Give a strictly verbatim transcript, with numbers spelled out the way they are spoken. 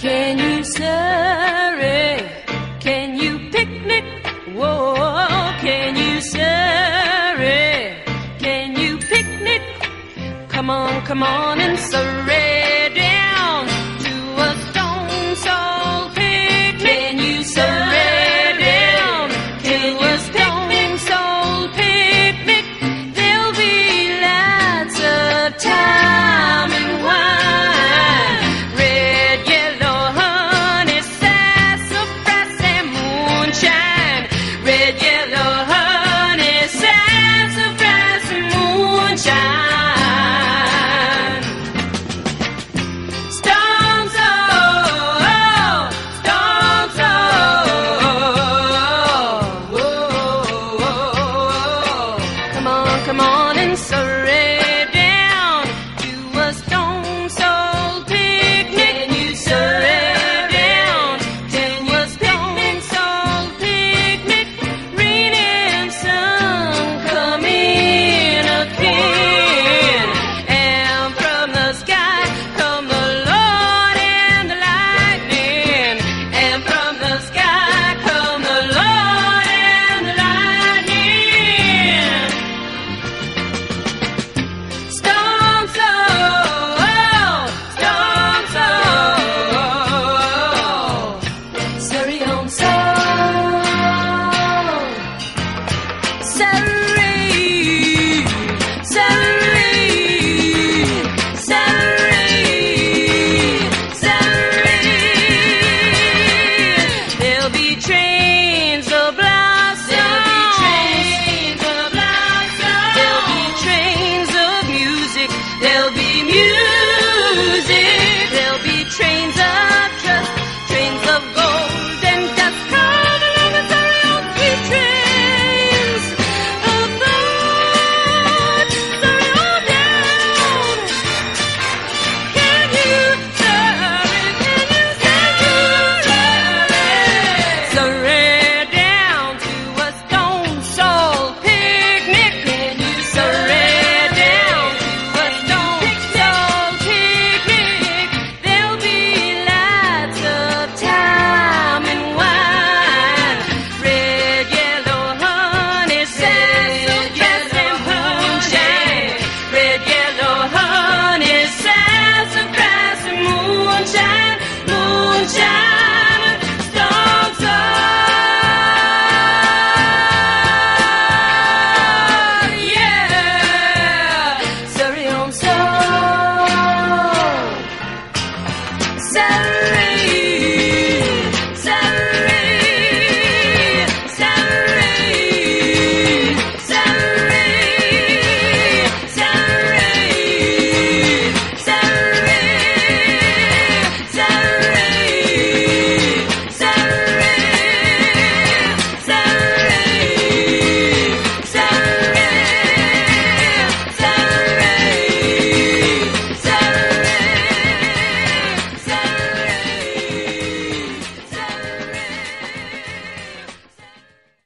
Can you Surrey? Can you picnic? Whoa, can you Surrey? Can you picnic? Come on, come on and Surrey down to a stone soul picnic. Can you Surrey down to a stone soul picnic? There'll be lots of time and wine, red, yellow, honey, sassafras and moonshine, red,